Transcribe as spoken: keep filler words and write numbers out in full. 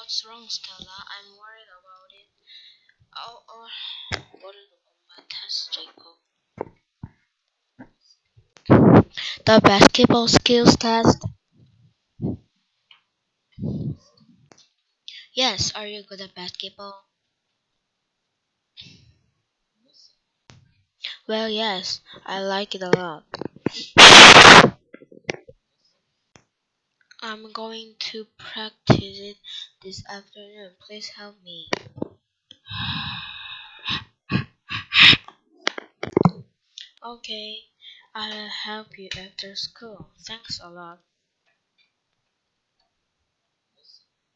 What's wrong, Stella? I'm worried about it. Oh, oh. 뭐를 녹음만 test, Jacob? The basketball skills test? Yes, are you good at basketball? Well, yes, I like it a lot. I'm going to practice it this afternoon. Please help me. Okay, I'll help you after school. Thanks a lot.